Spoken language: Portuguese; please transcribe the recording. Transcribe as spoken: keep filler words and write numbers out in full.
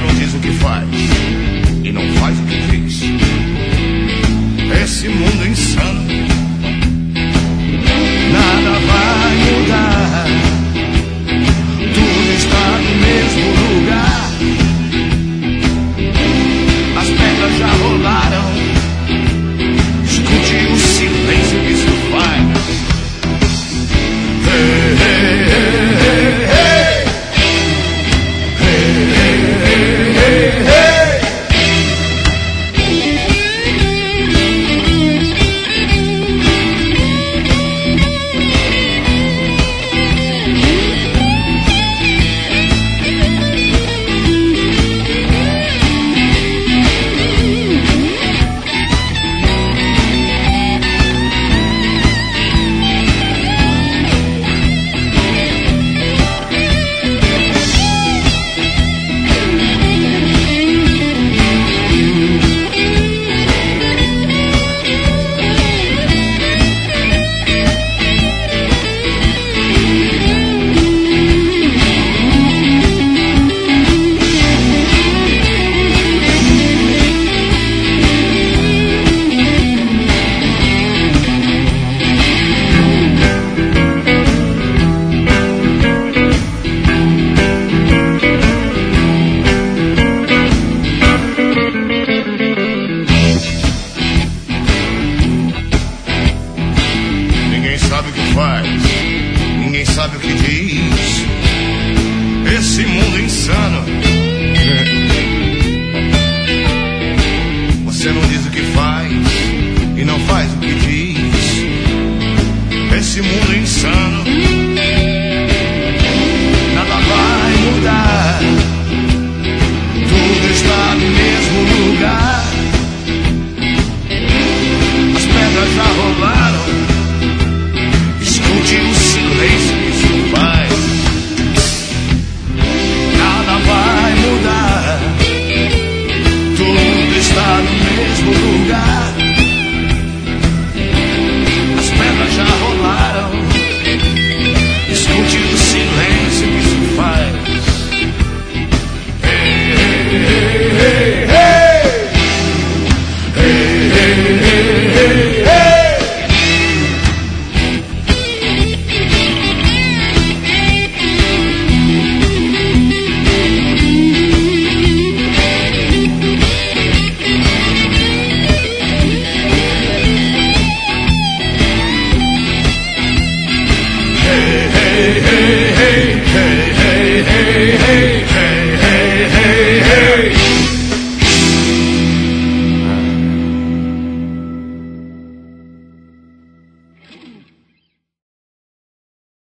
não diz o que faz e não faz o que diz. Esse mundo insano, nada vai mudar. Tudo está no mesmo lugar. As pedras já rolaram. Escute o silêncio que isso faz. Hey, hey, hey, hey, hey. Hey, hey, hey, hey, hey. Esse mundo insano.